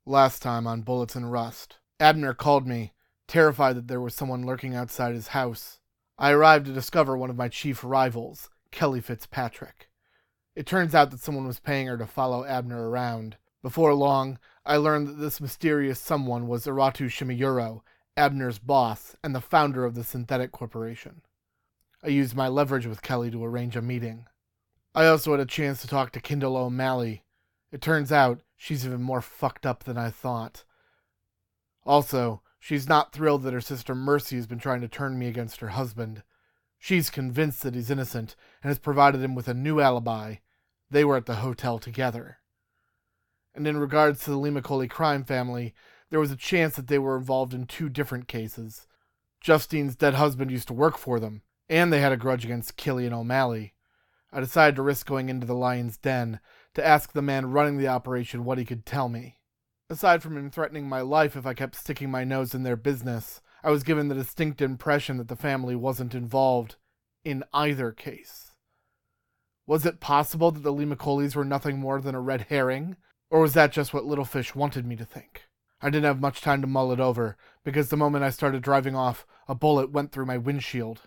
Last time on Bullets and Rust, Abner called me, terrified that there was someone lurking outside his house. I arrived to discover one of my chief rivals, Kelly Fitzpatrick. It turns out that someone was paying her to follow Abner around. Before long, I learned that this mysterious someone was Iratu Shimeyuro, Abner's boss and the founder of the Synthetic Corporation. I used my leverage with Kelly to arrange a meeting. I also had a chance to talk to Kendall O'Malley. It turns out she's even more fucked up than I thought. Also, she's not thrilled that her sister Mercy has been trying to turn me against her husband. She's convinced that he's innocent and has provided him with a new alibi. They were at the hotel together. And in regards to the Limacoli crime family, there was a chance that they were involved in two different cases. Justine's dead husband used to work for them, and they had a grudge against Killian O'Malley. I decided to risk going into the lion's den to ask the man running the operation what he could tell me. Aside from him threatening my life if I kept sticking my nose in their business, I was given the distinct impression that the family wasn't involved in either case. Was it possible that the Limacolis were nothing more than a red herring, or was that just what Littlefish wanted me to think? I didn't have much time to mull it over, because the moment I started driving off, a bullet went through my windshield.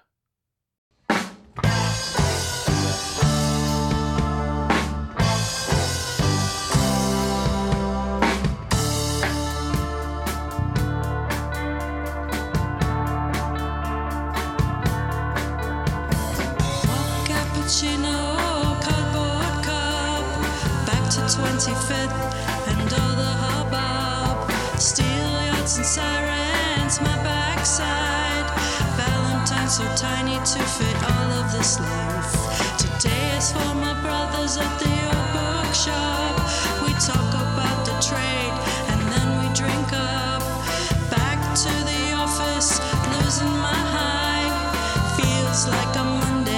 Cardboard cup, back to 25th and all the hubbub, steel yachts and sirens, my backside, Valentine's so tiny to fit all of this life. Today is for my brothers at the old bookshop. We talk about the trade and then we drink up. Back to the office, losing my high, feels like a Monday.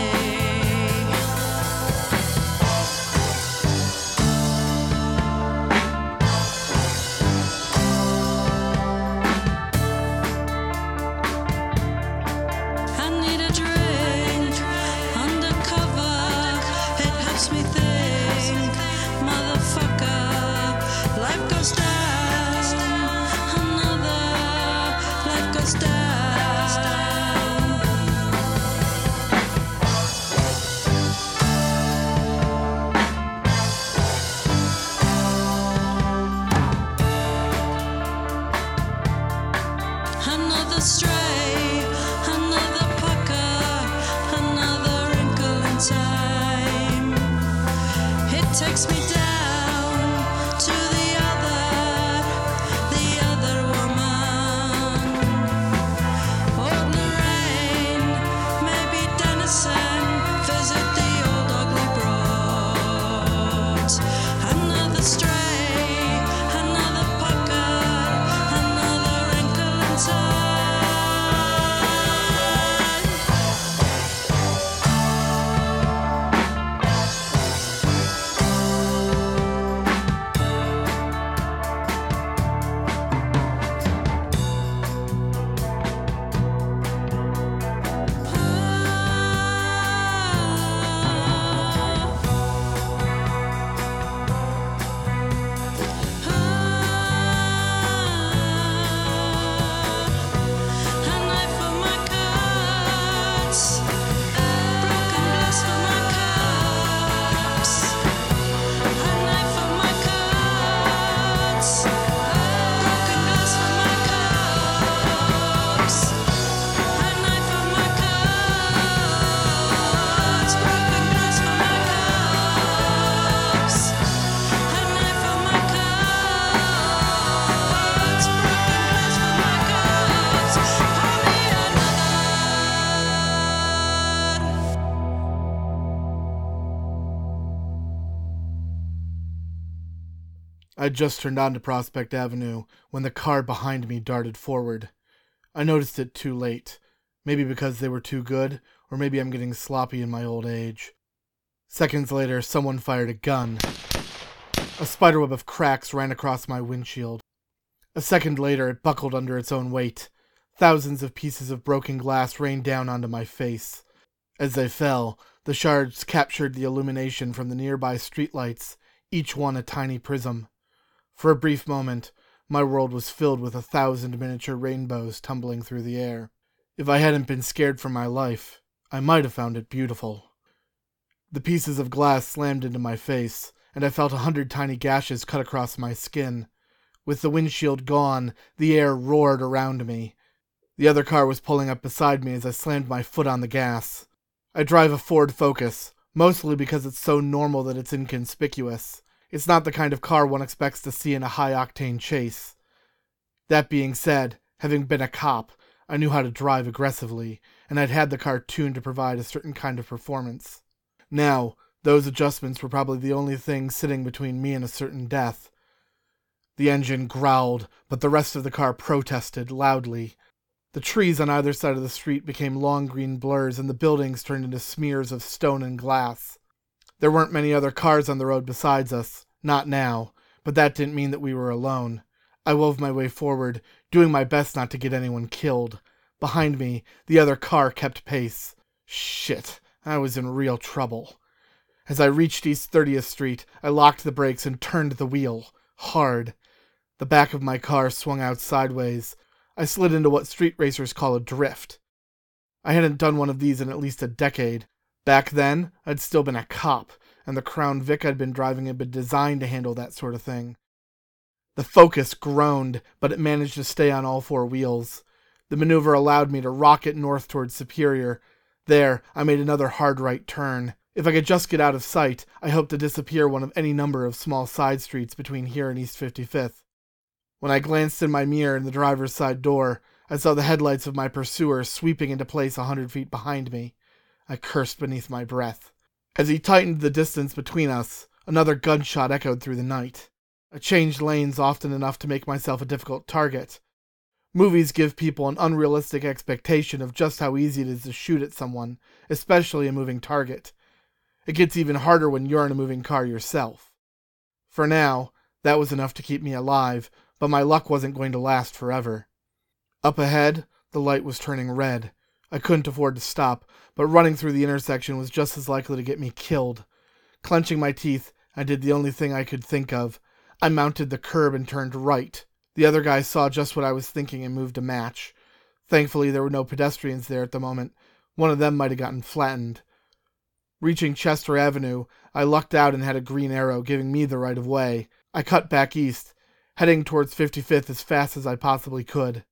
Another stray, another pucker, another wrinkle in time. It takes me down to the other woman. Old Lorraine, maybe Denison, visit the old ugly broad. Another stray, another pucker, another wrinkle in time. I just turned onto Prospect Avenue when the car behind me darted forward. I noticed it too late. Maybe because they were too good, or maybe I'm getting sloppy in my old age. Seconds later, someone fired a gun. A spiderweb of cracks ran across my windshield. A second later, it buckled under its own weight. Thousands of pieces of broken glass rained down onto my face. As they fell, the shards captured the illumination from the nearby streetlights, each one a tiny prism. For a brief moment, my world was filled with 1,000 miniature rainbows tumbling through the air. If I hadn't been scared for my life, I might have found it beautiful. The pieces of glass slammed into my face, and I felt 100 tiny gashes cut across my skin. With the windshield gone, the air roared around me. The other car was pulling up beside me as I slammed my foot on the gas. I drive a Ford Focus, mostly because it's so normal that it's inconspicuous. It's not the kind of car one expects to see in a high-octane chase. That being said, having been a cop, I knew how to drive aggressively, and I'd had the car tuned to provide a certain kind of performance. Now, those adjustments were probably the only thing sitting between me and a certain death. The engine growled, but the rest of the car protested loudly. The trees on either side of the street became long green blurs, and the buildings turned into smears of stone and glass. There weren't many other cars on the road besides us, not now, but that didn't mean that we were alone. I wove my way forward, doing my best not to get anyone killed. Behind me, the other car kept pace. Shit, I was in real trouble. As I reached East 30th Street, I locked the brakes and turned the wheel. Hard. The back of my car swung out sideways. I slid into what street racers call a drift. I hadn't done one of these in at least a decade. Back then, I'd still been a cop, and the Crown Vic I'd been driving had been designed to handle that sort of thing. The Focus groaned, but it managed to stay on all four wheels. The maneuver allowed me to rocket north towards Superior. There, I made another hard right turn. If I could just get out of sight, I hoped to disappear one of any number of small side streets between here and East 55th. When I glanced in my mirror in the driver's side door, I saw the headlights of my pursuer sweeping into place 100 feet behind me. I cursed beneath my breath. As he tightened the distance between us, another gunshot echoed through the night. I changed lanes often enough to make myself a difficult target. Movies give people an unrealistic expectation of just how easy it is to shoot at someone, especially a moving target. It gets even harder when you're in a moving car yourself. For now, that was enough to keep me alive, but my luck wasn't going to last forever. Up ahead, the light was turning red. I couldn't afford to stop, but running through the intersection was just as likely to get me killed. Clenching my teeth, I did the only thing I could think of. I mounted the curb and turned right. The other guy saw just what I was thinking and moved to match. Thankfully, there were no pedestrians there at the moment. One of them might have gotten flattened. Reaching Chester Avenue, I lucked out and had a green arrow giving me the right of way. I cut back east, heading towards 55th as fast as I possibly could.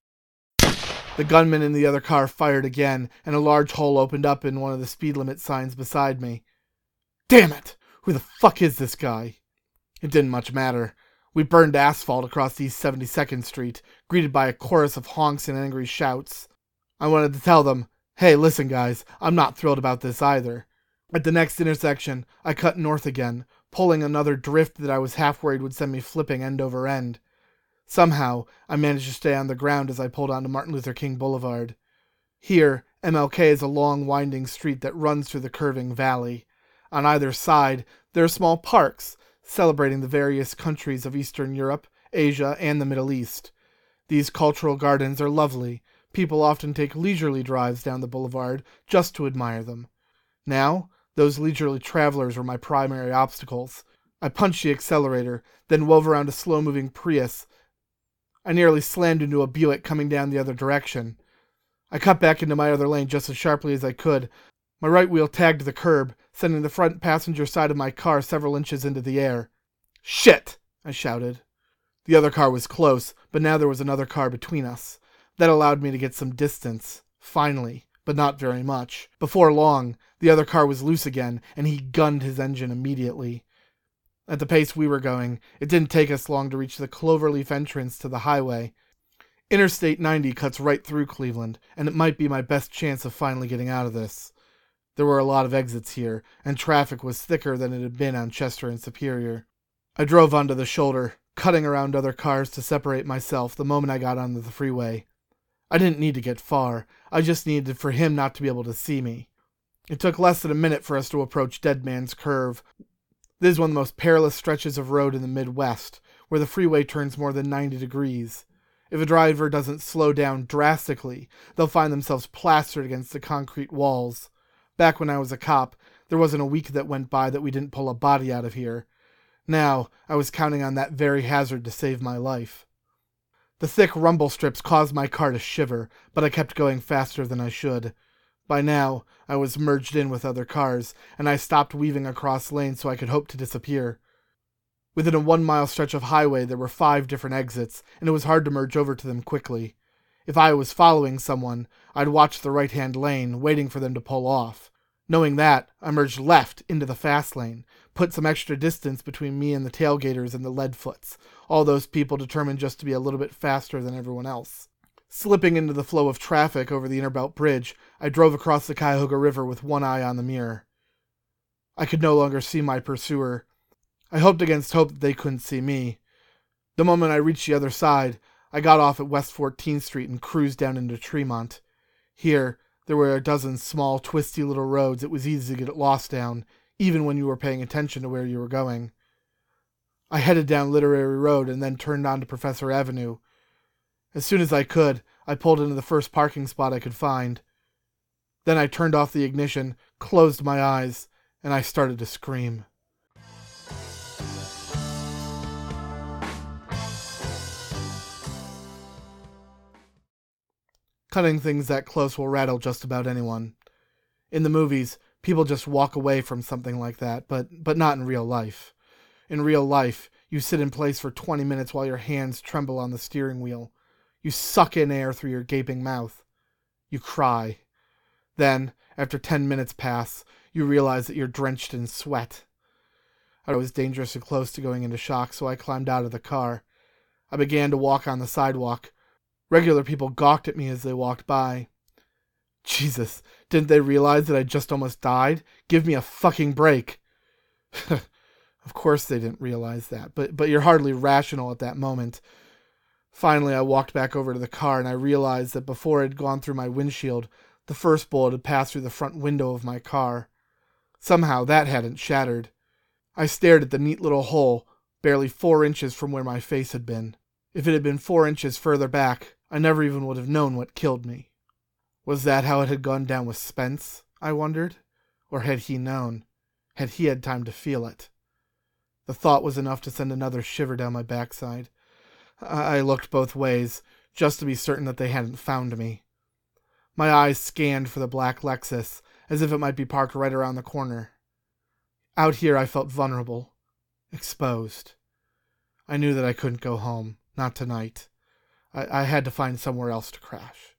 The gunman in the other car fired again, and a large hole opened up in one of the speed limit signs beside me. Damn it! Who the fuck is this guy? It didn't much matter. We burned asphalt across East 72nd Street, greeted by a chorus of honks and angry shouts. I wanted to tell them, hey, listen guys, I'm not thrilled about this either. At the next intersection, I cut north again, pulling another drift that I was half worried would send me flipping end over end. Somehow, I managed to stay on the ground as I pulled onto Martin Luther King Boulevard. Here, MLK is a long, winding street that runs through the curving valley. On either side, there are small parks, celebrating the various countries of Eastern Europe, Asia, and the Middle East. These cultural gardens are lovely. People often take leisurely drives down the boulevard just to admire them. Now, those leisurely travelers were my primary obstacles. I punched the accelerator, then wove around a slow-moving Prius. I nearly slammed into a Buick coming down the other direction. I cut back into my other lane just as sharply as I could. My right wheel tagged the curb, sending the front passenger side of my car several inches into the air. Shit! I shouted. The other car was close, but now there was another car between us. That allowed me to get some distance, finally, but not very much. Before long, the other car was loose again, and he gunned his engine immediately. At the pace we were going, it didn't take us long to reach the Cloverleaf entrance to the highway. Interstate 90 cuts right through Cleveland, and it might be my best chance of finally getting out of this. There were a lot of exits here, and traffic was thicker than it had been on Chester and Superior. I drove onto the shoulder, cutting around other cars to separate myself the moment I got onto the freeway. I didn't need to get far. I just needed for him not to be able to see me. It took less than a minute for us to approach Dead Man's Curve. This is one of the most perilous stretches of road in the Midwest, where the freeway turns more than 90 degrees. If a driver doesn't slow down drastically, they'll find themselves plastered against the concrete walls. Back when I was a cop, there wasn't a week that went by that we didn't pull a body out of here. Now, I was counting on that very hazard to save my life. The thick rumble strips caused my car to shiver, but I kept going faster than I should. By now, I was merged in with other cars, and I stopped weaving across lanes so I could hope to disappear. Within a 1-mile stretch of highway, there were 5 different exits, and it was hard to merge over to them quickly. If I was following someone, I'd watch the right-hand lane, waiting for them to pull off. Knowing that, I merged left into the fast lane, put some extra distance between me and the tailgaters and the Leadfoots, all those people determined just to be a little bit faster than everyone else. Slipping into the flow of traffic over the Interbelt Bridge, I drove across the Cuyahoga River with one eye on the mirror. I could no longer see my pursuer. I hoped against hope that they couldn't see me. The moment I reached the other side, I got off at West 14th Street and cruised down into Tremont. Here, there were a dozen small, twisty little roads it was easy to get lost down, even when you were paying attention to where you were going. I headed down Literary Road and then turned onto Professor Avenue. As soon as I could, I pulled into the first parking spot I could find. Then I turned off the ignition, closed my eyes, and I started to scream. Cutting things that close will rattle just about anyone. In the movies, people just walk away from something like that, but not in real life. In real life, you sit in place for 20 minutes while your hands tremble on the steering wheel. You suck in air through your gaping mouth. You cry. Then, after 10 minutes pass, you realize that you're drenched in sweat. I was dangerously close to going into shock, so I climbed out of the car. I began to walk on the sidewalk. Regular people gawked at me as they walked by. Jesus, didn't they realize that I just almost died? Give me a fucking break. Of course they didn't realize that, but you're hardly rational at that moment. Finally, I walked back over to the car, and I realized that before it had gone through my windshield, the first bullet had passed through the front window of my car. Somehow that hadn't shattered. I stared at the neat little hole, barely 4 inches from where my face had been. If it had been 4 inches further back, I never even would have known what killed me. Was that how it had gone down with Spence, I wondered? Or had he known? Had he had time to feel it? The thought was enough to send another shiver down my backside. I looked both ways, just to be certain that they hadn't found me. My eyes scanned for the black Lexus, as if it might be parked right around the corner. Out here I felt vulnerable, exposed. I knew that I couldn't go home, not tonight. I had to find somewhere else to crash.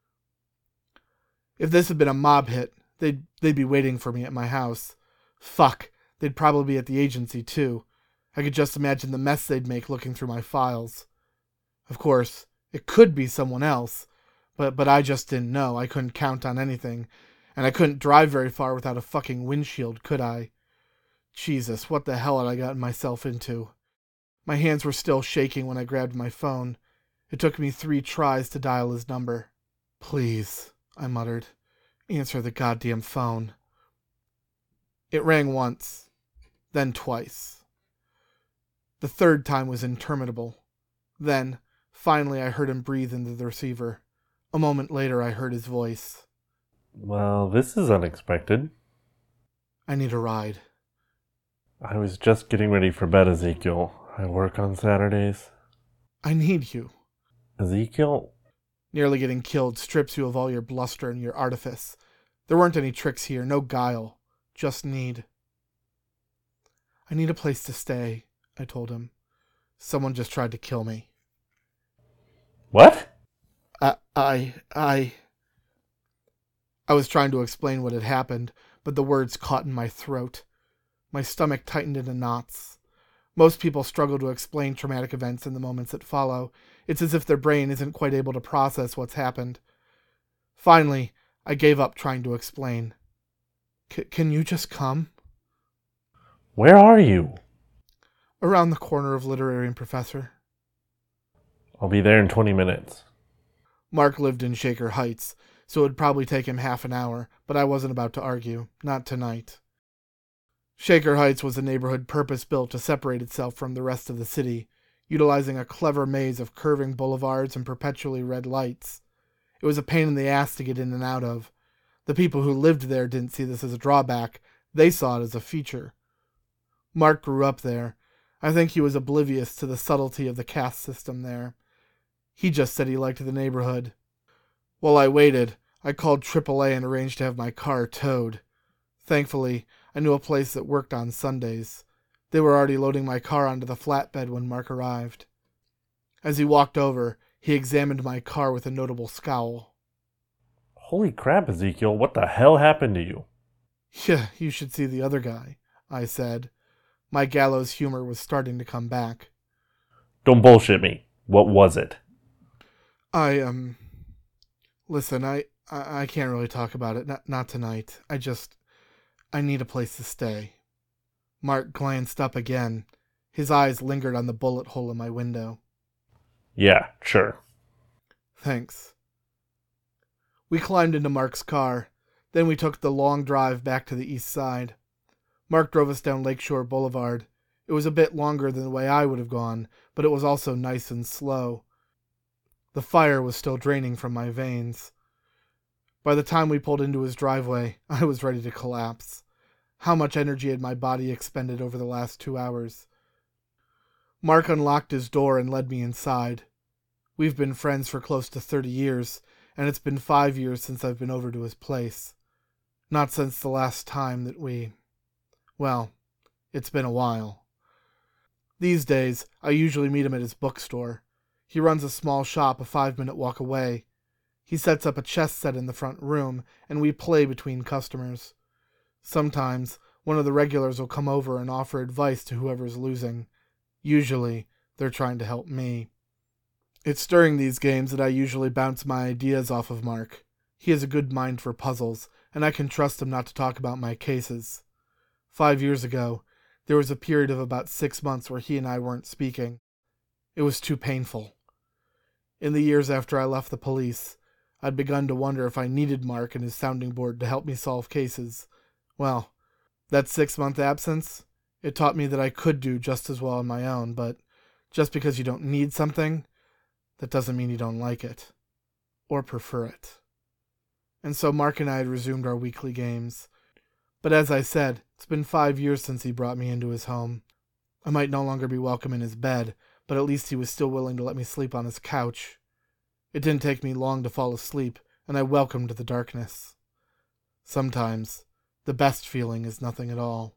If this had been a mob hit, they'd be waiting for me at my house. Fuck, they'd probably be at the agency too. I could just imagine the mess they'd make looking through my files. Of course, it could be someone else, but I just didn't know. I couldn't count on anything, and I couldn't drive very far without a fucking windshield, could I? Jesus, what the hell had I gotten myself into? My hands were still shaking when I grabbed my phone. It took me 3 tries to dial his number. Please, I muttered, answer the goddamn phone. It rang once, then twice. The third time was interminable. Then, finally, I heard him breathe into the receiver. A moment later, I heard his voice. Well, this is unexpected. I need a ride. I was just getting ready for bed, Ezekiel. I work on Saturdays. I need you. Ezekiel? Nearly getting killed strips you of all your bluster and your artifice. There weren't any tricks here, no guile. Just need. I need a place to stay, I told him. Someone just tried to kill me. What? I was trying to explain what had happened, but the words caught in my throat. My stomach tightened into knots. Most people struggle to explain traumatic events in the moments that follow. It's as if their brain isn't quite able to process what's happened. Finally, I gave up trying to explain. Can you just come? Where are you? Around the corner of Literary and Professor. I'll be there in 20 minutes. Mark lived in Shaker Heights, so it would probably take him half an hour, but I wasn't about to argue. Not tonight. Shaker Heights was a neighborhood purpose-built to separate itself from the rest of the city, utilizing a clever maze of curving boulevards and perpetually red lights. It was a pain in the ass to get in and out of. The people who lived there didn't see this as a drawback. They saw it as a feature. Mark grew up there. I think he was oblivious to the subtlety of the caste system there. He just said he liked the neighborhood. While I waited, I called AAA and arranged to have my car towed. Thankfully, I knew a place that worked on Sundays. They were already loading my car onto the flatbed when Mark arrived. As he walked over, he examined my car with a notable scowl. Holy crap, Ezekiel, what the hell happened to you? Yeah, you should see the other guy, I said. My gallows humor was starting to come back. Don't bullshit me. What was it? Listen, I can't really talk about it. Not tonight. I need a place to stay. Mark glanced up again. His eyes lingered on the bullet hole in my window. Yeah, sure. Thanks. We climbed into Mark's car. Then we took the long drive back to the east side. Mark drove us down Lakeshore Boulevard. It was a bit longer than the way I would have gone, but it was also nice and slow. The fire was still draining from my veins. By the time we pulled into his driveway, I was ready to collapse. How much energy had my body expended over the last 2 hours? Mark unlocked his door and led me inside. We've been friends for close to 30 years, and it's been 5 years since I've been over to his place. Not since the last time that well, it's been a while. These days, I usually meet him at his bookstore. He runs a small shop a 5-minute walk away. He sets up a chess set in the front room, and we play between customers. Sometimes, one of the regulars will come over and offer advice to whoever's losing. Usually, they're trying to help me. It's during these games that I usually bounce my ideas off of Mark. He has a good mind for puzzles, and I can trust him not to talk about my cases. 5 years ago, there was a period of about 6 months where he and I weren't speaking. It was too painful. In the years after I left the police, I'd begun to wonder if I needed Mark and his sounding board to help me solve cases. Well, that 6-month absence, it taught me that I could do just as well on my own, but just because you don't need something, that doesn't mean you don't like it. Or prefer it. And so Mark and I had resumed our weekly games. But as I said, it's been 5 years since he brought me into his home. I might no longer be welcome in his bed, but at least he was still willing to let me sleep on his couch. It didn't take me long to fall asleep, and I welcomed the darkness. Sometimes, the best feeling is nothing at all.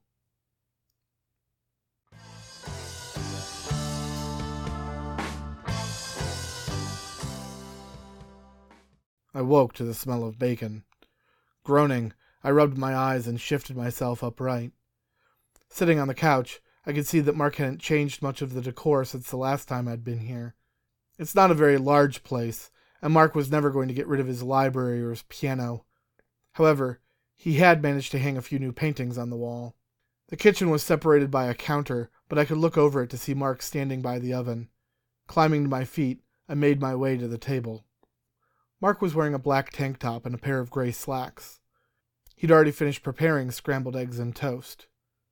I woke to the smell of bacon. Groaning, I rubbed my eyes and shifted myself upright. Sitting on the couch, I could see that Mark hadn't changed much of the decor since the last time I'd been here. It's not a very large place, and Mark was never going to get rid of his library or his piano. However, he had managed to hang a few new paintings on the wall. The kitchen was separated by a counter, but I could look over it to see Mark standing by the oven. Climbing to my feet, I made my way to the table. Mark was wearing a black tank top and a pair of gray slacks. He'd already finished preparing scrambled eggs and toast.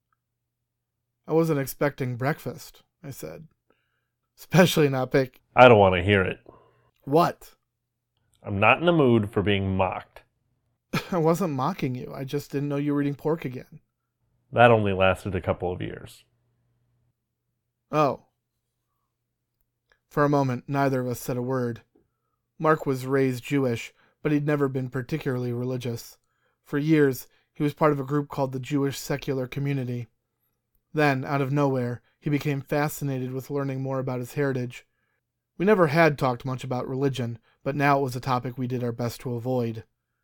I wasn't expecting breakfast, I said. Especially not bacon. I don't want to hear it. What? I'm not in the mood for being mocked. I wasn't mocking you. I just didn't know you were eating pork again. That only lasted a couple of years. Oh. For a moment, neither of us said a word. Mark was raised Jewish, but he'd never been particularly religious. For years, he was part of a group called the Jewish Secular Community. Then, out of nowhere, he became fascinated with learning more about his heritage. We never had talked much about religion, but now it was a topic we did our best to avoid.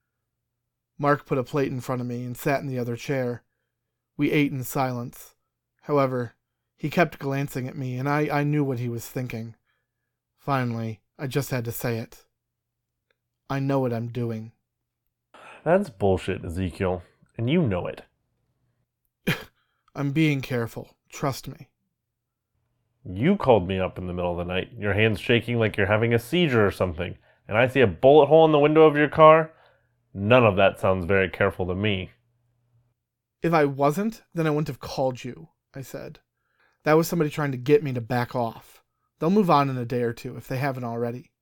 Mark put a plate in front of me and sat in the other chair. We ate in silence. However, he kept glancing at me, and I knew what he was thinking. Finally, I just had to say it. I know what I'm doing. That's bullshit, Ezekiel, and you know it. I'm being careful. Trust me. You called me up in the middle of the night, your hands shaking like you're having a seizure or something, and I see a bullet hole in the window of your car? None of that sounds very careful to me. If I wasn't, then I wouldn't have called you, I said. That was somebody trying to get me to back off. They'll move on in a day or two if they haven't already.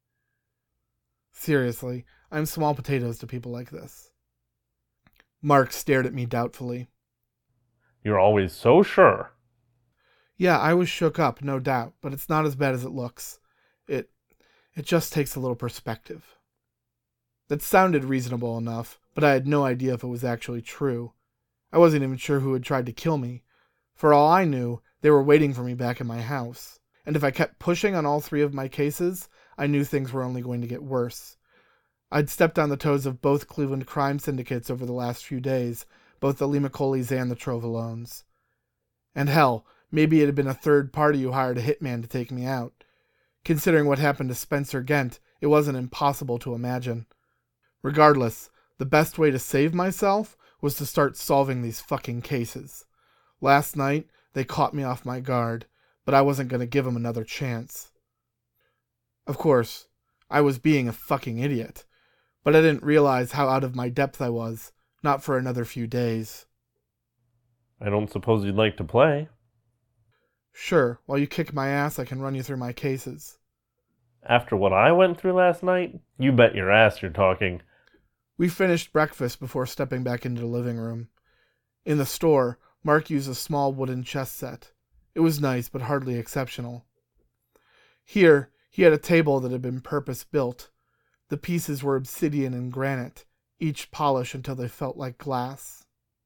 Seriously, I'm small potatoes to people like this. Mark stared at me doubtfully. You're always so sure. Yeah, I was shook up, no doubt, but it's not as bad as it looks. It It just takes a little perspective. That sounded reasonable enough, but I had no idea if it was actually true. I wasn't even sure who had tried to kill me. For all I knew, they were waiting for me back in my house. And if I kept pushing on all 3 of my cases, I knew things were only going to get worse. I'd stepped on the toes of both Cleveland crime syndicates over the last few days, both the Limacolis and the Trovalones. And hell, maybe it had been a third party who hired a hitman to take me out. Considering what happened to Spencer Gent, it wasn't impossible to imagine. Regardless, the best way to save myself was to start solving these fucking cases. Last night, they caught me off my guard, but I wasn't going to give them another chance. Of course, I was being a fucking idiot, but I didn't realize how out of my depth I was, not for another few days. I don't suppose you'd like to play? Sure, while you kick my ass, I can run you through my cases. After what I went through last night, you bet your ass you're talking. We finished breakfast before stepping back into the living room. In the store, Mark used a small wooden chess set. It was nice, but hardly exceptional. Here, he had a table that had been purpose-built. The pieces were obsidian and granite, each polished until they felt like glass.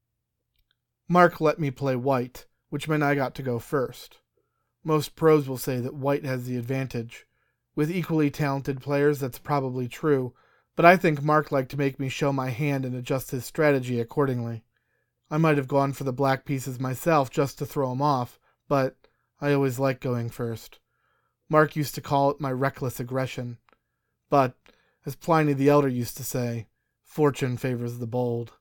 Mark let me play white, which meant I got to go first. Most pros will say that white has the advantage. With equally talented players, that's probably true, but I think Mark liked to make me show my hand and adjust his strategy accordingly. I might have gone for the black pieces myself just to throw him off, but I always liked going first. Mark used to call it my reckless aggression. But, as Pliny the Elder used to say, fortune favors the bold.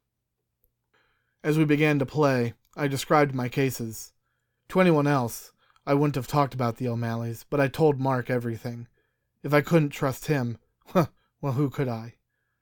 As we began to play, I described my cases. To anyone else, I wouldn't have talked about the O'Malleys, but I told Mark everything. If I couldn't trust him, well, who could I?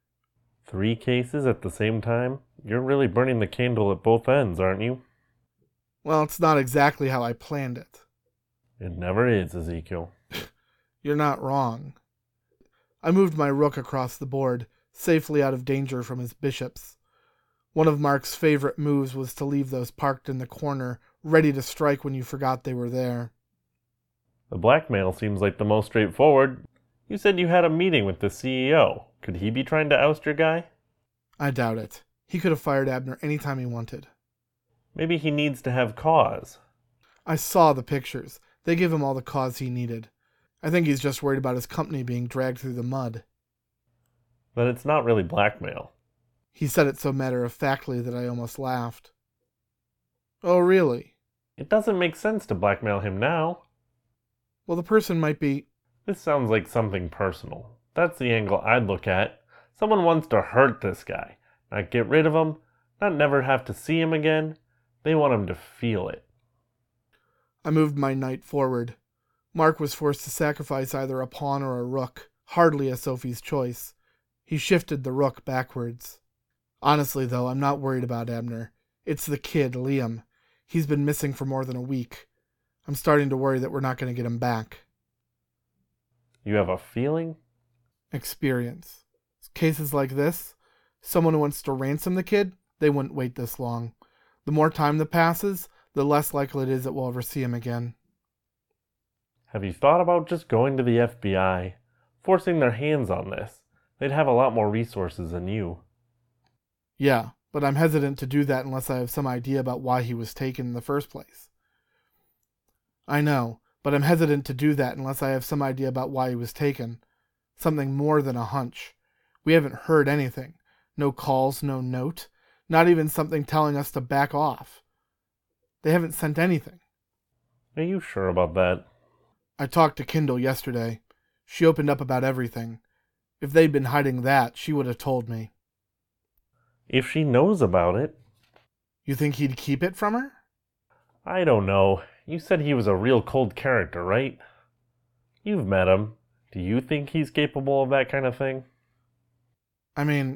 3 cases at the same time? You're really burning the candle at both ends, aren't you? Well, it's not exactly how I planned it. It never is, Ezekiel. You're not wrong. I moved my rook across the board, safely out of danger from his bishops. One of Mark's favorite moves was to leave those parked in the corner, ready to strike when you forgot they were there. The blackmail seems like the most straightforward. You said you had a meeting with the CEO. Could he be trying to oust your guy? I doubt it. He could have fired Abner any time he wanted. Maybe he needs to have cause. I saw the pictures. They give him all the cause he needed. I think he's just worried about his company being dragged through the mud. Then it's not really blackmail. He said it so matter-of-factly that I almost laughed. Oh, really? It doesn't make sense to blackmail him now. Well, the person might be... This sounds like something personal. That's the angle I'd look at. Someone wants to hurt this guy. Not get rid of him. Not never have to see him again. They want him to feel it. I moved my knight forward. Mark was forced to sacrifice either a pawn or a rook, hardly a Sophie's choice. He shifted the rook backwards. Honestly, though, I'm not worried about Abner. It's the kid, Liam. He's been missing for more than a week. I'm starting to worry that we're not going to get him back. You have a feeling? Experience. Cases like this, someone who wants to ransom the kid, they wouldn't wait this long. The more time that passes, the less likely it is that we'll ever see him again. Have you thought about just going to the FBI? Forcing their hands on this? They'd have a lot more resources than you. Yeah, but I'm hesitant to do that unless I have some idea about why he was taken in the first place. I know, but I'm hesitant to do that unless I have some idea about why he was taken. Something more than a hunch. We haven't heard anything. No calls, no note. Not even something telling us to back off. They haven't sent anything. Are you sure about that? I talked to Kendall yesterday. She opened up about everything. If they'd been hiding that, she would have told me. If she knows about it. You think he'd keep it from her? I don't know. You said he was a real cold character, right? You've met him. Do you think he's capable of that kind of thing? I mean,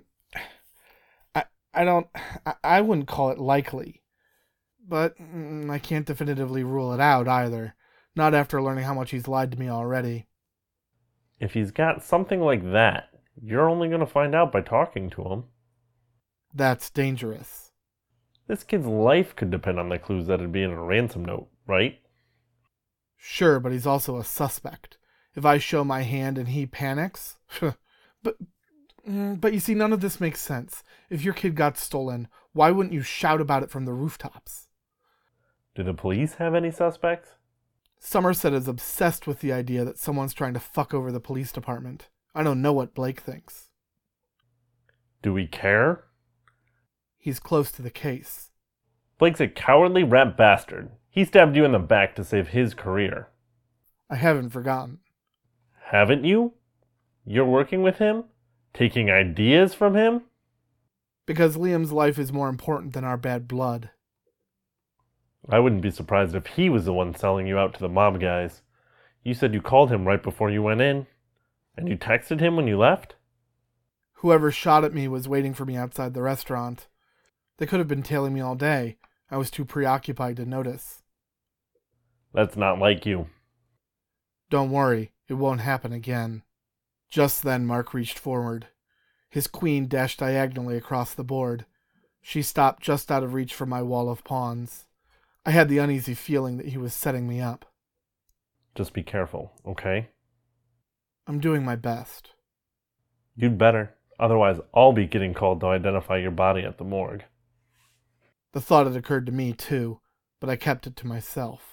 I wouldn't call it likely. But I can't definitively rule it out either. Not after learning how much he's lied to me already. If he's got something like that, you're only going to find out by talking to him. That's dangerous. This kid's life could depend on the clues that'd be in a ransom note, right? Sure, but he's also a suspect. If I show my hand and he panics? But you see, none of this makes sense. If your kid got stolen, why wouldn't you shout about it from the rooftops? Do the police have any suspects? Somerset is obsessed with the idea that someone's trying to fuck over the police department. I don't know what Blake thinks. Do we care? He's close to the case. Blake's a cowardly rat bastard. He stabbed you in the back to save his career. I haven't forgotten. Haven't you? You're working with him? Taking ideas from him? Because Liam's life is more important than our bad blood. I wouldn't be surprised if he was the one selling you out to the mob guys. You said you called him right before you went in. And you texted him when you left? Whoever shot at me was waiting for me outside the restaurant. They could have been tailing me all day. I was too preoccupied to notice. That's not like you. Don't worry, it won't happen again. Just then Mark reached forward. His queen dashed diagonally across the board. She stopped just out of reach from my wall of pawns. I had the uneasy feeling that he was setting me up. Just be careful, okay? I'm doing my best. You'd better. Otherwise, I'll be getting called to identify your body at the morgue. The thought had occurred to me, too, but I kept it to myself.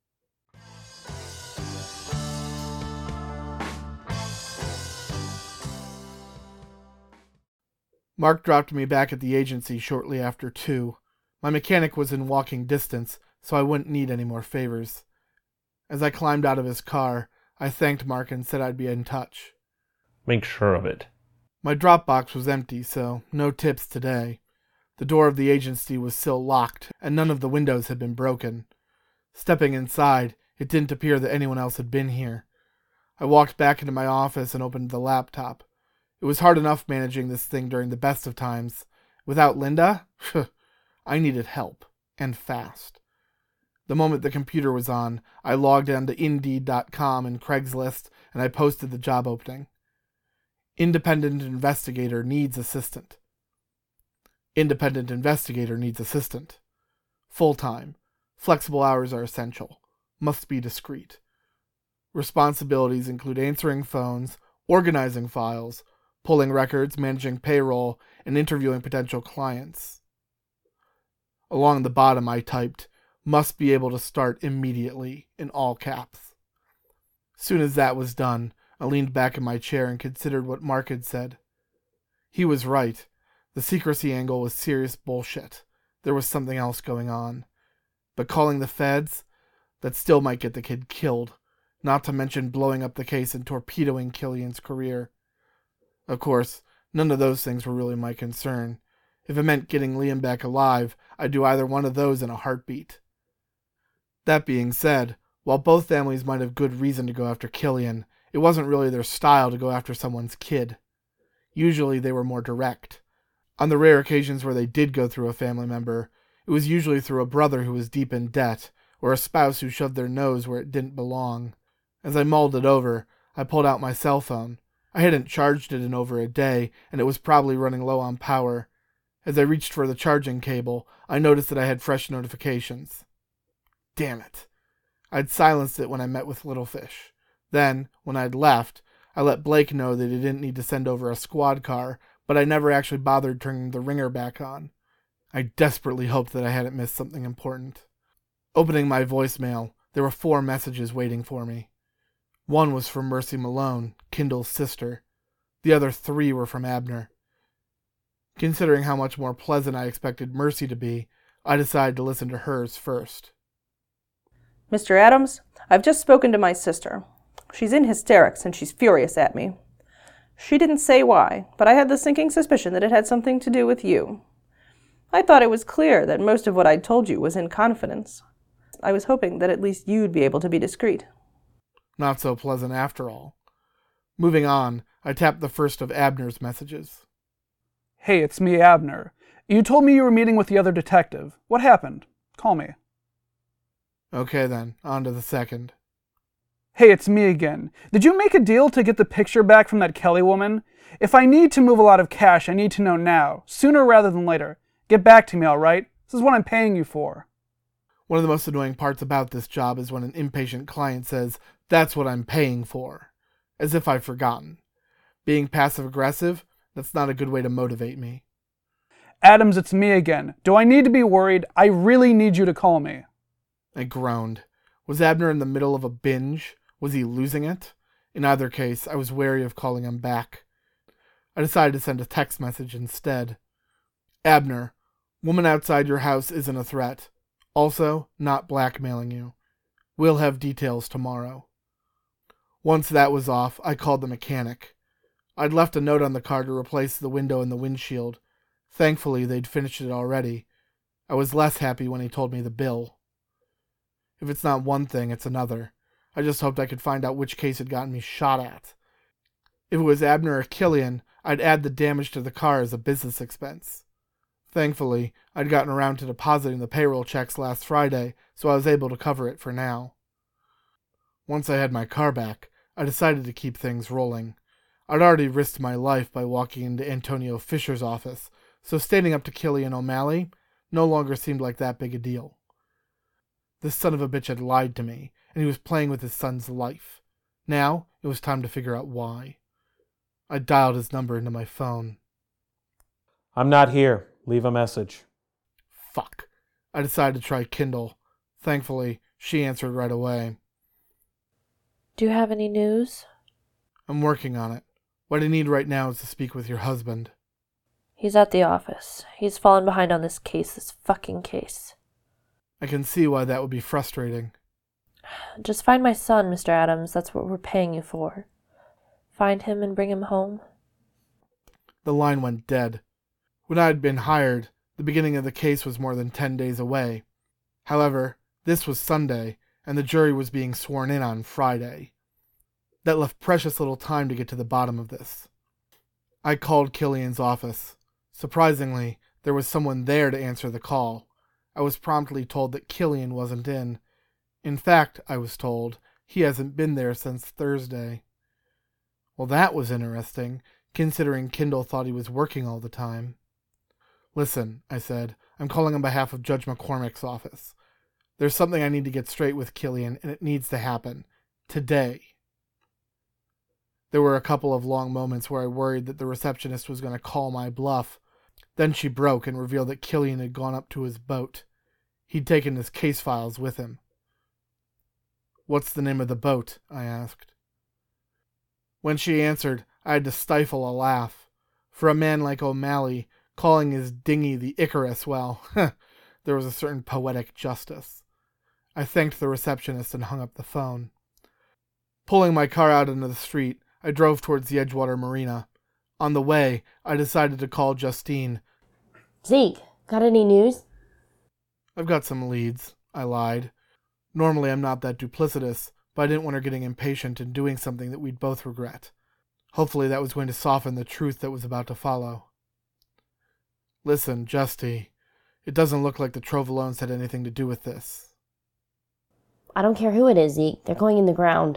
Mark dropped me back at the agency shortly after 2. My mechanic was in walking distance, so I wouldn't need any more favors. As I climbed out of his car, I thanked Mark and said I'd be in touch. Make sure of it. My drop box was empty, so no tips today. The door of the agency was still locked, and none of the windows had been broken. Stepping inside, it didn't appear that anyone else had been here. I walked back into my office and opened the laptop. It was hard enough managing this thing during the best of times. Without Linda, I needed help, and fast. The moment the computer was on, I logged onto Indeed.com and Craigslist, and I posted the job opening. Independent investigator needs assistant. Independent investigator needs assistant. Full-time. Flexible hours are essential. Must be discreet. Responsibilities include answering phones, organizing files, pulling records, managing payroll, and interviewing potential clients. Along the bottom I typed, must be able to start immediately, in all caps. Soon as that was done, I leaned back in my chair and considered what Mark had said. He was right. The secrecy angle was serious bullshit. There was something else going on. But calling the feds? That still might get the kid killed, not to mention blowing up the case and torpedoing Killian's career. Of course, none of those things were really my concern. If it meant getting Liam back alive, I'd do either one of those in a heartbeat. That being said, while both families might have good reason to go after Killian, it wasn't really their style to go after someone's kid. Usually they were more direct. On the rare occasions where they did go through a family member, it was usually through a brother who was deep in debt, or a spouse who shoved their nose where it didn't belong. As I mulled it over, I pulled out my cell phone. I hadn't charged it in over a day, and it was probably running low on power. As I reached for the charging cable, I noticed that I had fresh notifications. Damn it. I'd silenced it when I met with Littlefish. Then, when I'd left, I let Blake know that he didn't need to send over a squad car, but I never actually bothered turning the ringer back on. I desperately hoped that I hadn't missed something important. Opening my voicemail, there were 4 messages waiting for me. One was from Mercy Malone, Kindle's sister. The other 3 were from Abner. Considering how much more pleasant I expected Mercy to be, I decided to listen to hers first. Mr. Adams, I've just spoken to my sister. She's in hysterics and she's furious at me. She didn't say why, but I had the sinking suspicion that it had something to do with you. I thought it was clear that most of what I'd told you was in confidence. I was hoping that at least you'd be able to be discreet. Not so pleasant after all. Moving on, I tapped the first of Abner's messages. Hey, it's me, Abner. You told me you were meeting with the other detective. What happened? Call me. Okay then, on to the second. Hey, it's me again. Did you make a deal to get the picture back from that Kelly woman? If I need to move a lot of cash, I need to know now, sooner rather than later. Get back to me, all right? This is what I'm paying you for. One of the most annoying parts about this job is when an impatient client says, "That's what I'm paying for." as if I've forgotten. Being passive-aggressive, that's not a good way to motivate me. Adams, it's me again. Do I need to be worried? I really need you to call me. I groaned. Was Abner in the middle of a binge? Was he losing it? In either case, I was wary of calling him back. I decided to send a text message instead. Abner, woman outside your house isn't a threat. Also, not blackmailing you. We'll have details tomorrow. Once that was off, I called the mechanic. I'd left a note on the car to replace the window and the windshield. Thankfully, they'd finished it already. I was less happy when he told me the bill. If it's not one thing, it's another. I just hoped I could find out which case had gotten me shot at. If it was Abner or Killian, I'd add the damage to the car as a business expense. Thankfully, I'd gotten around to depositing the payroll checks last Friday, so I was able to cover it for now. Once I had my car back, I decided to keep things rolling. I'd already risked my life by walking into Antonio Fisher's office, so standing up to Killian O'Malley no longer seemed like that big a deal. This son of a bitch had lied to me, and he was playing with his son's life. Now, it was time to figure out why. I dialed his number into my phone. I'm not here. Leave a message. Fuck. I decided to try Kindle. Thankfully, she answered right away. Do you have any news? I'm working on it. What I need right now is to speak with your husband. He's at the office. He's fallen behind on this fucking case. I can see why that would be frustrating. Just find my son, Mr. Adams. That's what we're paying you for. Find him and bring him home. The line went dead. When I had been hired, the beginning of the case was more than 10 days away. However, this was Sunday, and the jury was being sworn in on Friday. That left precious little time to get to the bottom of this. I called Killian's office. Surprisingly, there was someone there to answer the call. I was promptly told that Killian wasn't in. In fact, I was told, he hasn't been there since Thursday. Well, that was interesting, considering Kindle thought he was working all the time. Listen, I said, I'm calling on behalf of Judge McCormick's office. There's something I need to get straight with Killian, and it needs to happen. Today. There were a couple of long moments where I worried that the receptionist was going to call my bluff. Then she broke and revealed that Killian had gone up to his boat. He'd taken his case files with him. What's the name of the boat? I asked. When she answered, I had to stifle a laugh. For a man like O'Malley, calling his dinghy the Icarus, well, there was a certain poetic justice. I thanked the receptionist and hung up the phone. Pulling my car out into the street, I drove towards the Edgewater Marina. On the way, I decided to call Justine. Zeke, got any news? I've got some leads, I lied. Normally I'm not that duplicitous, but I didn't want her getting impatient and doing something that we'd both regret. Hopefully that was going to soften the truth that was about to follow. Listen, Justy, it doesn't look like the Trovalones had anything to do with this. I don't care who it is, Zeke. They're going in the ground.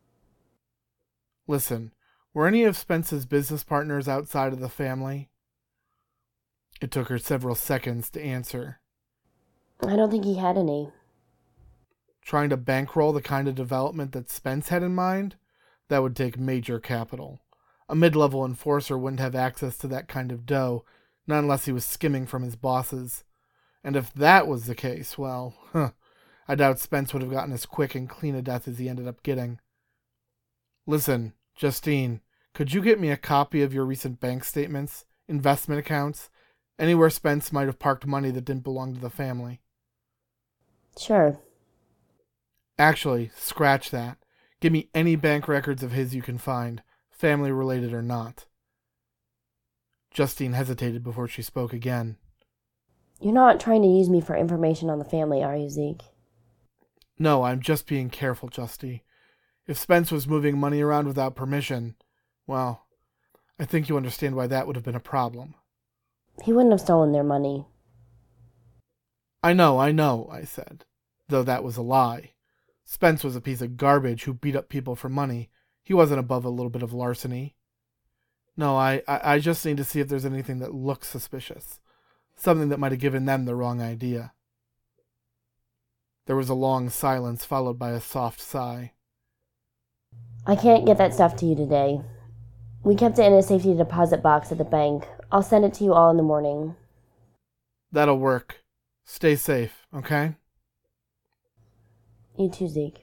Listen, were any of Spence's business partners outside of the family? It took her several seconds to answer. I don't think he had any. Trying to bankroll the kind of development that Spence had in mind? That would take major capital. A mid-level enforcer wouldn't have access to that kind of dough, not unless he was skimming from his bosses. And if that was the case, well, I doubt Spence would have gotten as quick and clean a death as he ended up getting. Listen, Justine, could you get me a copy of your recent bank statements, investment accounts, anywhere Spence might have parked money that didn't belong to the family? Sure. Actually, scratch that. Give me any bank records of his you can find, family-related or not. Justine hesitated before she spoke again. You're not trying to use me for information on the family, are you, Zeke? No, I'm just being careful, Justy. If Spence was moving money around without permission, well, I think you understand why that would have been a problem. He wouldn't have stolen their money. I know, I said, though that was a lie. Spence was a piece of garbage who beat up people for money. He wasn't above a little bit of larceny. No, I just need to see if there's anything that looks suspicious. Something that might have given them the wrong idea. There was a long silence followed by a soft sigh. I can't get that stuff to you today. We kept it in a safety deposit box at the bank. I'll send it to you all in the morning. That'll work. Stay safe, okay? You too, Zeke.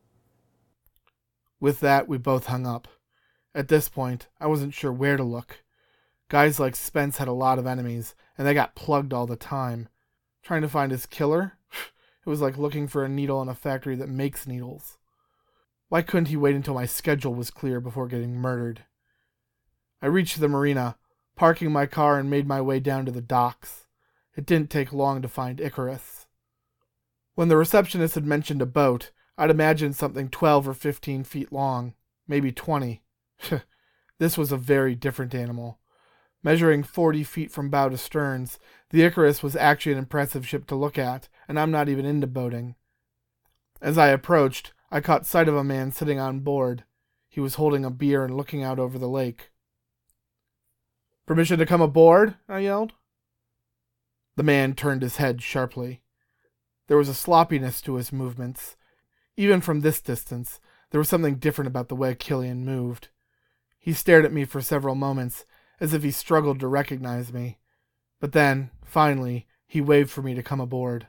With that, we both hung up. At this point, I wasn't sure where to look. Guys like Spence had a lot of enemies, and they got plugged all the time. Trying to find his killer? It was like looking for a needle in a factory that makes needles. Why couldn't he wait until my schedule was clear before getting murdered? I reached the marina, parking my car, and made my way down to the docks. It didn't take long to find Icarus. When the receptionist had mentioned a boat, I'd imagined something 12 or 15 feet long, maybe 20. This was a very different animal. Measuring 40 feet from bow to sterns, the Icarus was actually an impressive ship to look at, and I'm not even into boating. As I approached, I caught sight of a man sitting on board. He was holding a beer and looking out over the lake. "Permission to come aboard?" I yelled. The man turned his head sharply. There was a sloppiness to his movements. Even from this distance, there was something different about the way Killian moved. He stared at me for several moments, as if he struggled to recognize me. But then, finally, he waved for me to come aboard.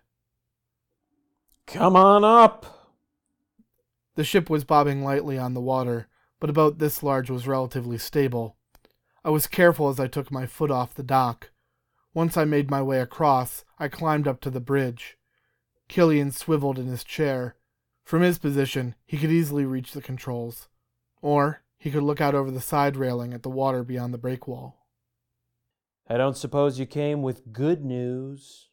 Come on up! The ship was bobbing lightly on the water, but a boat this large was relatively stable. I was careful as I took my foot off the dock. Once I made my way across, I climbed up to the bridge. Killian swiveled in his chair. From his position, he could easily reach the controls. Or he could look out over the side railing at the water beyond the breakwall. I don't suppose you came with good news.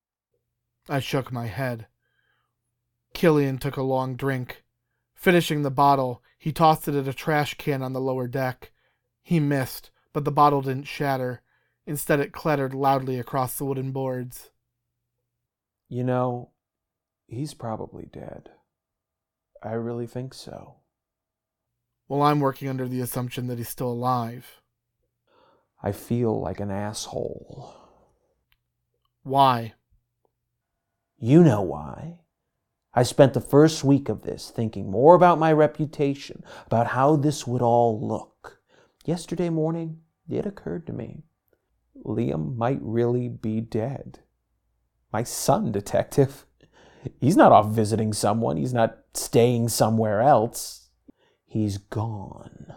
I shook my head. Killian took a long drink. Finishing the bottle, he tossed it at a trash can on the lower deck. He missed, but the bottle didn't shatter. Instead, it clattered loudly across the wooden boards. You know, he's probably dead. I really think so. Well, I'm working under the assumption that he's still alive. I feel like an asshole. Why? You know why. I spent the first week of this thinking more about my reputation, about how this would all look. Yesterday morning, it occurred to me. Liam might really be dead. My son, detective. He's not off visiting someone. He's not staying somewhere else. He's gone.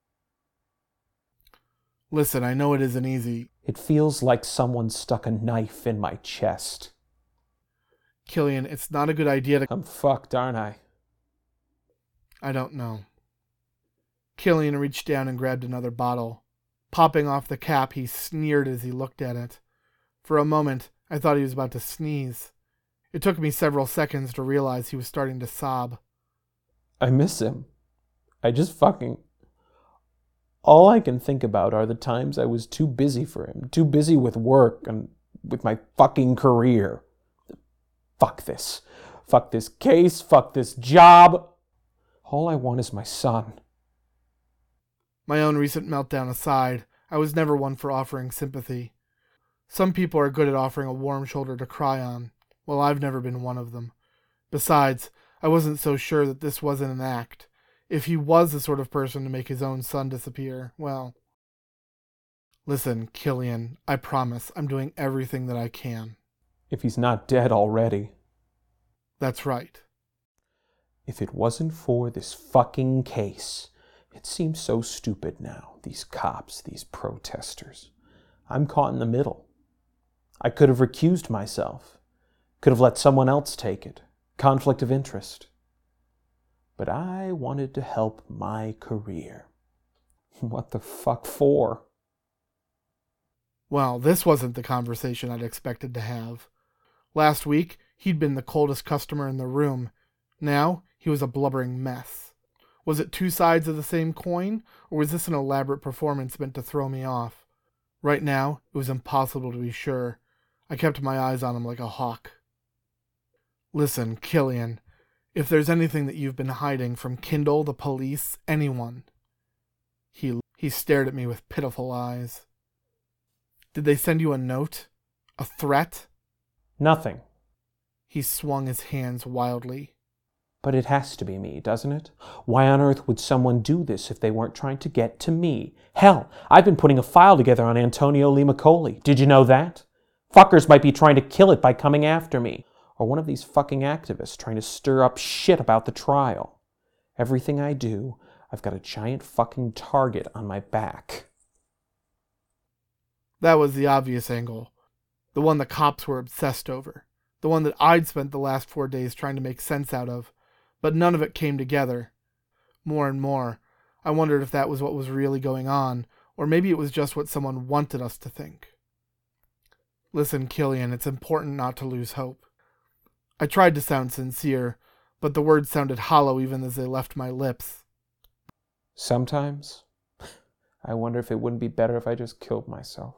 Listen, I know it isn't easy. It feels like someone stuck a knife in my chest. Killian, it's not a good idea to... I'm fucked, aren't I? I don't know. Killian reached down and grabbed another bottle. Popping off the cap, he sneered as he looked at it. For a moment, I thought he was about to sneeze. It took me several seconds to realize he was starting to sob. I miss him. I just fucking... All I can think about are the times I was too busy for him, too busy with work and with my fucking career. Fuck this. Fuck this case. Fuck this job. All I want is my son. My own recent meltdown aside, I was never one for offering sympathy. Some people are good at offering a warm shoulder to cry on. Well, I've never been one of them. Besides, I wasn't so sure that this wasn't an act. If he was the sort of person to make his own son disappear, well... Listen, Killian, I promise I'm doing everything that I can. If he's not dead already. That's right. If it wasn't for this fucking case, it seems so stupid now. These cops, these protesters. I'm caught in the middle. I could have recused myself. Could have let someone else take it. Conflict of interest. But I wanted to help my career. What the fuck for? Well, this wasn't the conversation I'd expected to have. Last week, he'd been the coldest customer in the room. Now, he was a blubbering mess. Was it two sides of the same coin, or was this an elaborate performance meant to throw me off? Right now, it was impossible to be sure. I kept my eyes on him like a hawk. Listen, Killian, if there's anything that you've been hiding from Kindle, the police, anyone... He stared at me with pitiful eyes. Did they send you a note? A threat? Nothing. He swung his hands wildly. But it has to be me, doesn't it? Why on earth would someone do this if they weren't trying to get to me? Hell, I've been putting a file together on Antonio Limacoli. Did you know that? Fuckers might be trying to kill it by coming after me. Or one of these fucking activists trying to stir up shit about the trial. Everything I do, I've got a giant fucking target on my back. That was the obvious angle. The one the cops were obsessed over. The one that I'd spent the last 4 days trying to make sense out of. But none of it came together. More and more, I wondered if that was what was really going on, or maybe it was just what someone wanted us to think. Listen, Killian, it's important not to lose hope. I tried to sound sincere, but the words sounded hollow even as they left my lips. Sometimes, I wonder if it wouldn't be better if I just killed myself.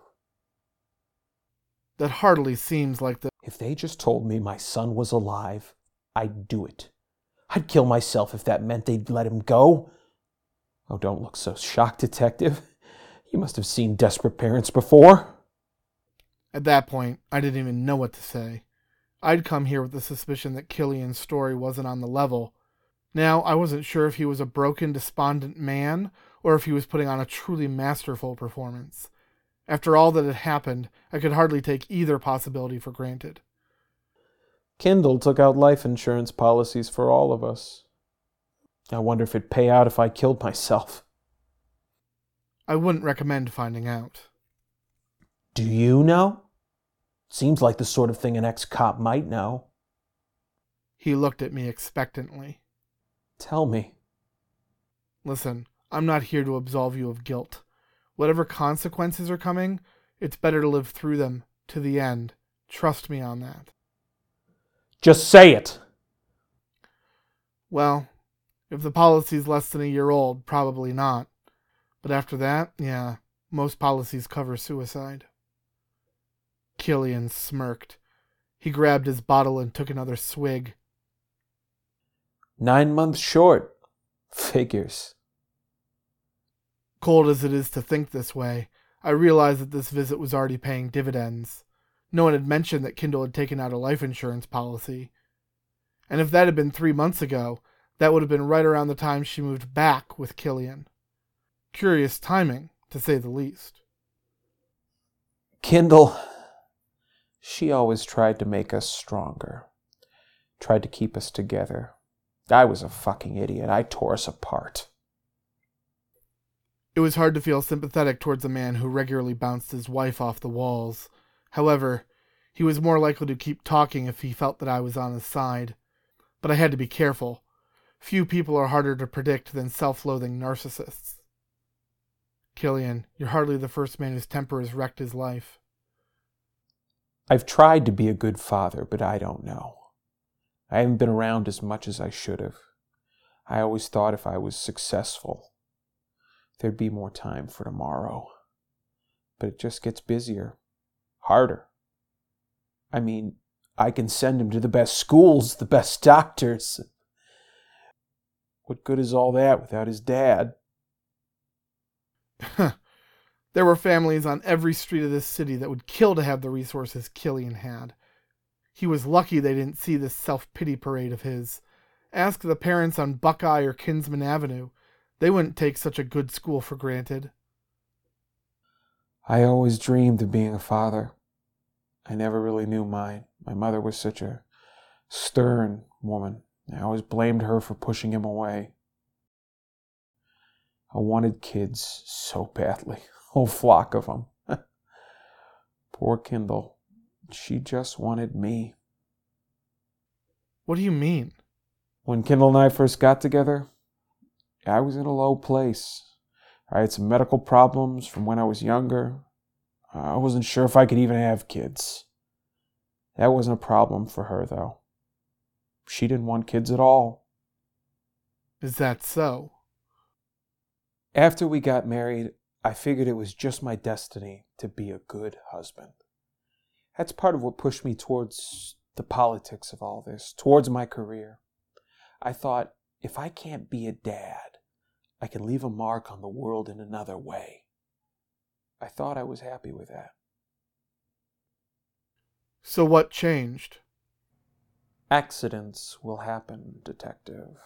That hardly seems like the... If they just told me my son was alive, I'd do it. I'd kill myself if that meant they'd let him go. Oh, don't look so shocked, Detective. You must have seen Desperate Parents before. At that point, I didn't even know what to say. I'd come here with the suspicion that Killian's story wasn't on the level. Now, I wasn't sure if he was a broken, despondent man, or if he was putting on a truly masterful performance. After all that had happened, I could hardly take either possibility for granted. Kindle took out life insurance policies for all of us. I wonder if it'd pay out if I killed myself. I wouldn't recommend finding out. Do you know? Seems like the sort of thing an ex-cop might know. He looked at me expectantly. Tell me. Listen, I'm not here to absolve you of guilt. Whatever consequences are coming, it's better to live through them to the end. Trust me on that. Just say it! Well, if the policy's less than a year old, probably not. But after that, yeah, most policies cover suicide. Killian smirked. He grabbed his bottle and took another swig. 9 months short. Figures. Cold as it is to think this way, I realized that this visit was already paying dividends. No one had mentioned that Kindle had taken out a life insurance policy. And if that had been 3 months ago, that would have been right around the time she moved back with Killian. Curious timing, to say the least. Kindle, she always tried to make us stronger. Tried to keep us together. I was a fucking idiot. I tore us apart. It was hard to feel sympathetic towards a man who regularly bounced his wife off the walls. However, he was more likely to keep talking if he felt that I was on his side. But I had to be careful. Few people are harder to predict than self-loathing narcissists. Killian, you're hardly the first man whose temper has wrecked his life. I've tried to be a good father, but I don't know. I haven't been around as much as I should have. I always thought if I was successful, there'd be more time for tomorrow. But it just gets busier. Harder. I mean, I can send him to the best schools, the best doctors. What good is all that without his dad? There were families on every street of this city that would kill to have the resources Killian had. He was lucky they didn't see this self-pity parade of his. Ask the parents on Buckeye or Kinsman Avenue. They wouldn't take such a good school for granted. I always dreamed of being a father. I never really knew mine. My mother was such a stern woman. I always blamed her for pushing him away. I wanted kids so badly. A whole flock of them. Poor Kindle. She just wanted me. What do you mean? When Kindle and I first got together, I was in a low place. I had some medical problems from when I was younger. I wasn't sure if I could even have kids. That wasn't a problem for her, though. She didn't want kids at all. Is that so? After we got married, I figured it was just my destiny to be a good husband. That's part of what pushed me towards the politics of all this, towards my career. I thought, if I can't be a dad, I can leave a mark on the world in another way. I thought I was happy with that. So what changed? Accidents will happen, Detective.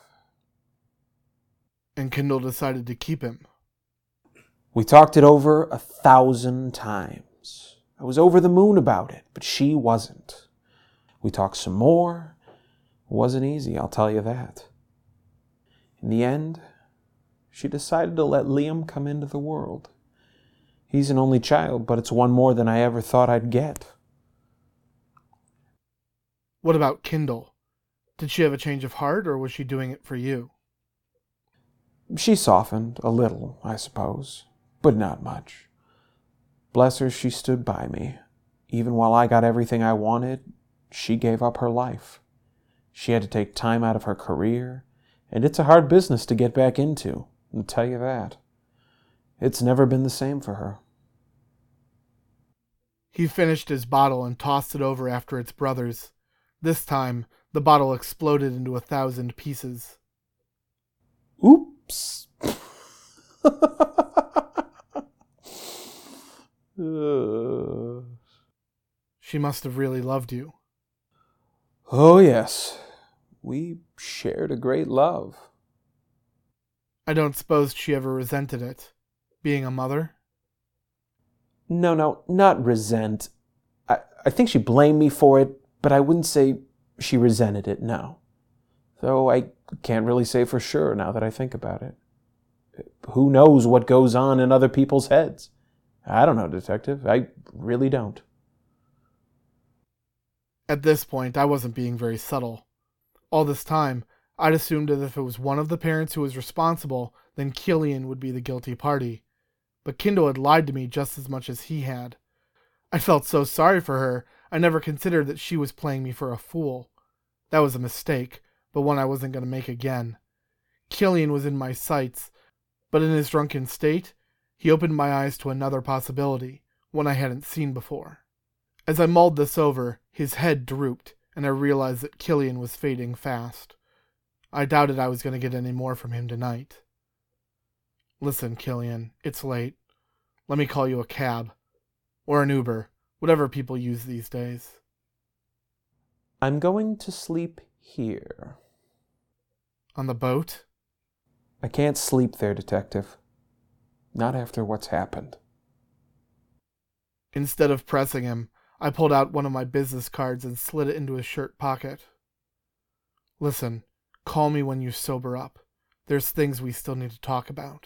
And Kendall decided to keep him. We talked it over 1,000 times. I was over the moon about it, but she wasn't. We talked some more. It wasn't easy, I'll tell you that. In the end, she decided to let Liam come into the world. He's an only child, but it's one more than I ever thought I'd get. What about Kendall? Did she have a change of heart, or was she doing it for you? She softened a little, I suppose, but not much. Bless her, she stood by me. Even while I got everything I wanted, she gave up her life. She had to take time out of her career, and it's a hard business to get back into, I'll tell you that. It's never been the same for her. He finished his bottle and tossed it over after its brothers. This time, the bottle exploded into 1,000 pieces. Oops. She must have really loved you. Oh, yes. We shared a great love. I don't suppose she ever resented it, being a mother? No, not resent. I think she blamed me for it, but I wouldn't say she resented it, no. Though I can't really say for sure now that I think about it. Who knows what goes on in other people's heads? I don't know, Detective. I really don't. At this point, I wasn't being very subtle. All this time, I'd assumed that if it was one of the parents who was responsible, then Killian would be the guilty party. But Kendall had lied to me just as much as he had. I felt so sorry for her, I never considered that she was playing me for a fool. That was a mistake, but one I wasn't going to make again. Killian was in my sights, but in his drunken state, he opened my eyes to another possibility, one I hadn't seen before. As I mulled this over, his head drooped, and I realized that Killian was fading fast. I doubted I was going to get any more from him tonight. Listen, Killian, it's late. Let me call you a cab. Or an Uber, whatever people use these days. I'm going to sleep here. On the boat? I can't sleep there, Detective. Not after what's happened. Instead of pressing him, I pulled out one of my business cards and slid it into his shirt pocket. Listen, call me when you sober up. There's things we still need to talk about.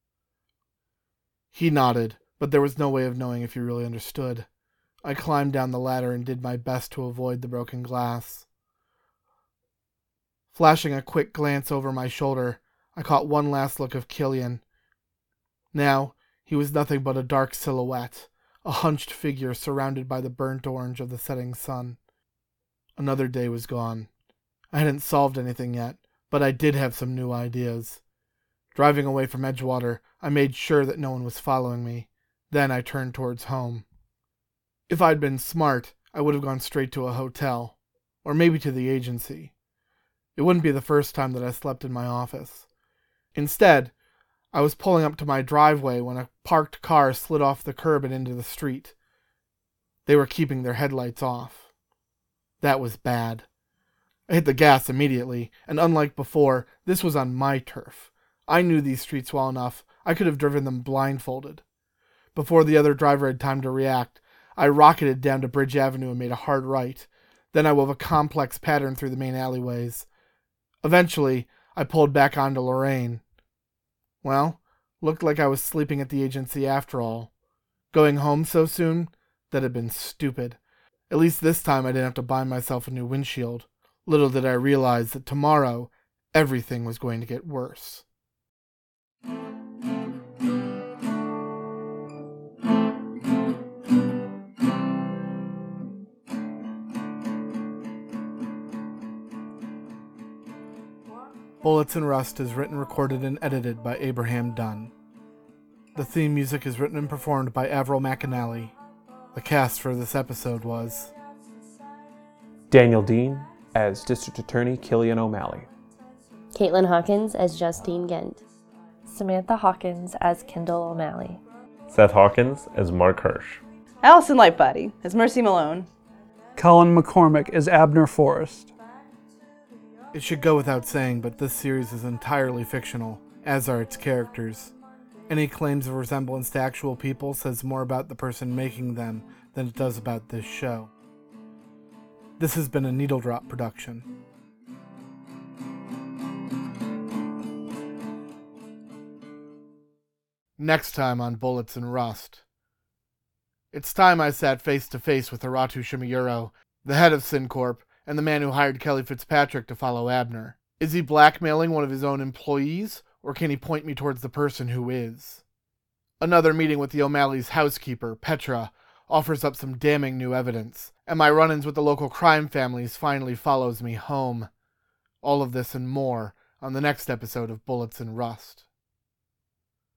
He nodded, but there was no way of knowing if he really understood. I climbed down the ladder and did my best to avoid the broken glass. Flashing a quick glance over my shoulder, I caught one last look of Killian. Now, he was nothing but a dark silhouette, a hunched figure surrounded by the burnt orange of the setting sun. Another day was gone. I hadn't solved anything yet, but I did have some new ideas. Driving away from Edgewater, I made sure that no one was following me. Then I turned towards home. If I'd been smart, I would have gone straight to a hotel, or maybe to the agency. It wouldn't be the first time that I slept in my office. Instead, I was pulling up to my driveway when a parked car slid off the curb and into the street. They were keeping their headlights off. That was bad. I hit the gas immediately, and unlike before, this was on my turf. I knew these streets well enough, I could have driven them blindfolded. Before the other driver had time to react, I rocketed down to Bridge Avenue and made a hard right. Then I wove a complex pattern through the main alleyways. Eventually, I pulled back onto Lorraine. Well, looked like I was sleeping at the agency after all. Going home so soon? That had been stupid. At least this time I didn't have to buy myself a new windshield. Little did I realize that tomorrow, everything was going to get worse. Bullets and Rust is written, recorded, and edited by Abraham Dunn. The theme music is written and performed by Avril McAnally. The cast for this episode was Daniel Dean as District Attorney Killian O'Malley. Caitlin Hawkins as Justine Gent. Samantha Hawkins as Kendall O'Malley. Seth Hawkins as Mark Hirsch. Allison Lightbody as Mercy Malone. Colin McCormick as Abner Forrest. It should go without saying, but this series is entirely fictional, as are its characters. Any claims of resemblance to actual people says more about the person making them than it does about this show. This has been a Needle Drop production. Next time on Bullets and Rust. It's time I sat face to face with Aratu Shimajuro, the head of SynCorp, and the man who hired Kelly Fitzpatrick to follow Abner. Is he blackmailing one of his own employees, or can he point me towards the person who is? Another meeting with the O'Malley's housekeeper, Petra, offers up some damning new evidence, and my run-ins with the local crime families finally follows me home. All of this and more on the next episode of Bullets and Rust.